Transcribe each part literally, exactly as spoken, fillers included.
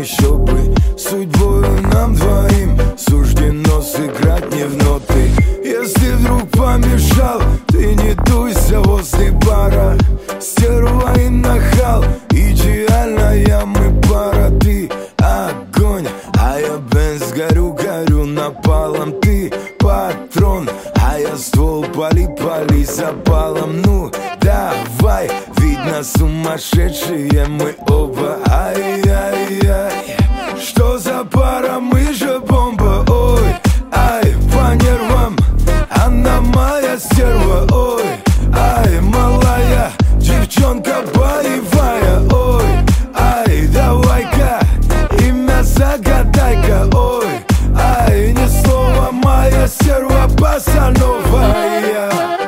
еще бы. Судьбою нам двоим суждено сыграть не в ноты. Если вдруг помешал, ты не дуйся возле бара. Стерва и нахал, идеальная мы пара. Ты огонь, а я бенз, горю, горю напалом. Ты патрон, а я ствол, пали, пали запалом. Ну давай, видно сумасшедшие мы оба. Ай-яй-яй, что за пара, мы же бомба. Ой, ай, по нервам, она моя стерва. Ой, ай, малая девчонка боевая. Ой, ай, давай-ка имя загадай-ка. Ой, ай, ни слова, моя стерва босановая.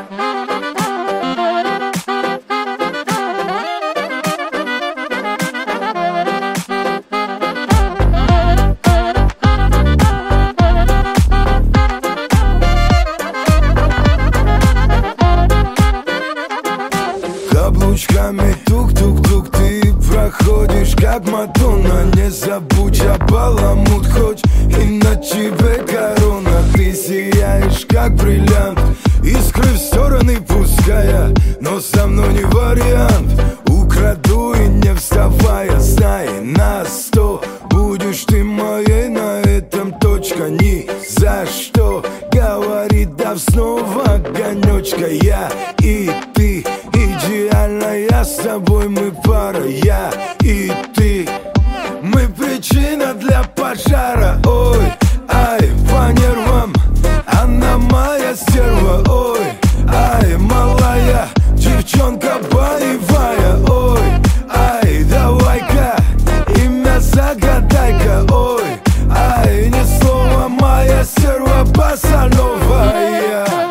Каблучками тук-тук-тук ты проходишь как Мадонна. Не забудь о баламут, хоть и на тебе корона. Ты сияешь как бриллиант, искры в стороны пуская, но со мной не вариант. Украду и не вставая, знай, на сто будешь ты моей, на этом точка. Ни за что, говорит, да снова огонечка. Я и ты, идеальная, с тобой мы пара. Я и ты, мы причина для пожара. Ой, ай, по нервам, она моя стерва. Ой, ай, малая девчонка боевая. Ой, ай, давай-ка имя загадай-ка. Ой, ай, ни слова, моя стерва босановая.